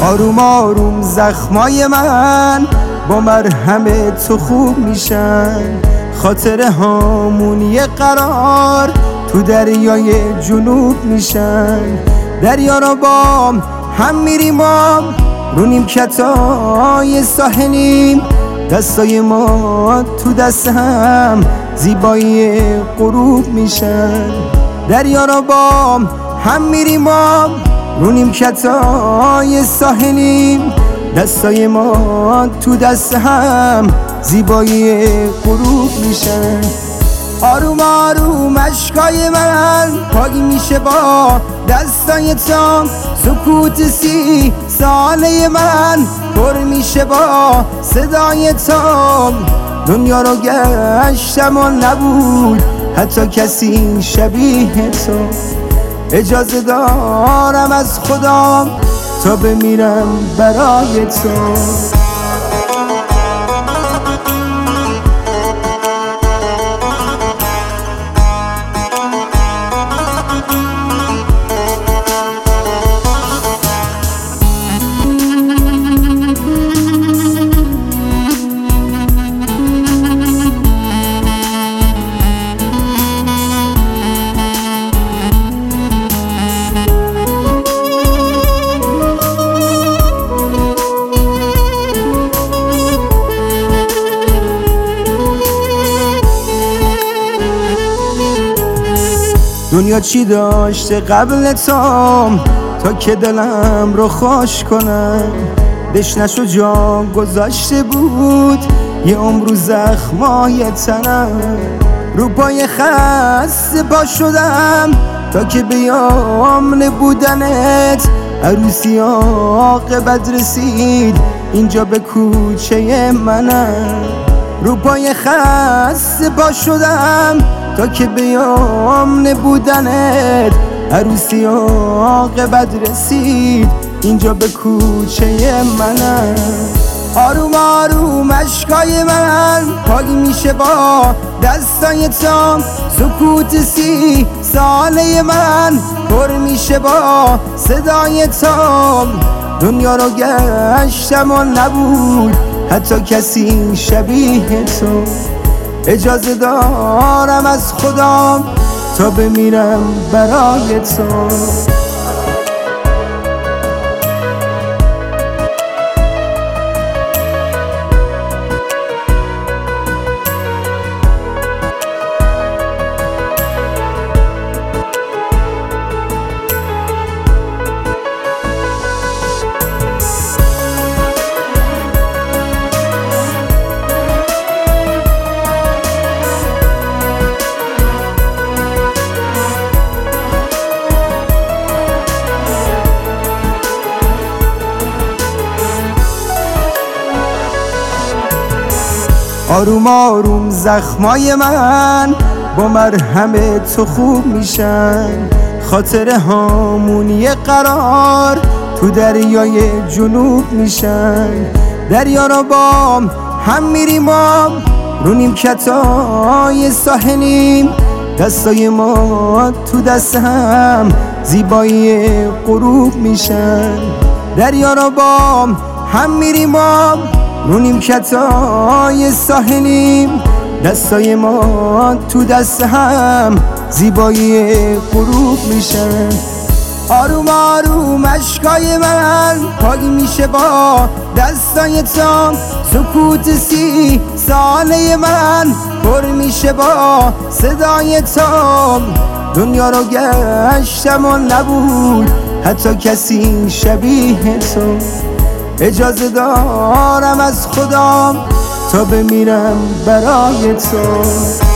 آروم آروم زخمای من با مرهم تو خوب میشن. خاطره هامون یه قرار تو دریای جنوب میشن. دریا را با هم میریم رو نیمکتای ساحلیم. دستای ما تو دست هم زیبایی غروب میشن. دریا را با هم میریم رو نیمکتای ساحلیم. دستای ما تو دست هم زیبایی غروب میشن. آروم آروم اشکای من پاک میشه با دستای تو. سکوت 30 ساله من پر میشه با صدای تو. دنیا رو گشتم و نبود حتی کسی شبیه تو. اجازه دارم از خدا تا بمیرم برای تو. دنیا چی داشته قبل تا که دلم رو خوش کنم. دشنش رو جا گذاشته بود یه عمر رو زخمای تنم. رو پای خسته پا شدم تا که بیام نبودنت. عروسی عاقبت رسید اینجا به کوچه منم. رو پای خسته پا شدم تا که بیام نبودنت. عروسی عاقبت رسید اینجا به کوچه منم. آروم آروم اشکای من پاک میشه با دستای تو. سکوت 30 ساله من پر میشه با صدای تو. دنیا رو گشتم و نبود حتی کسی شبیه تو. اجازه دارم از خدا تا بمیرم برای تو. آروم آروم زخمای من با مرهم تو خوب میشن. خاطره هامون یه قرار تو دریای جنوب میشن. دریا را با هم میریم رو نیمکتای ساحلیم. دستای ما تو دست هم زیبایی غروب میشن. دریا را با هم میریم رو نیمکتای ساحلیم. دستای ما تو دست هم زیبایی غروب میشن. آروم آروم اشکای من پاک میشه با دستای تو. سکوت 30 ساله من پر میشه با صدای تو. دنیا رو گشتم و نبود حتی کسی شبیه تو. اجازه دارم از خدا تا بمیرم برای تو.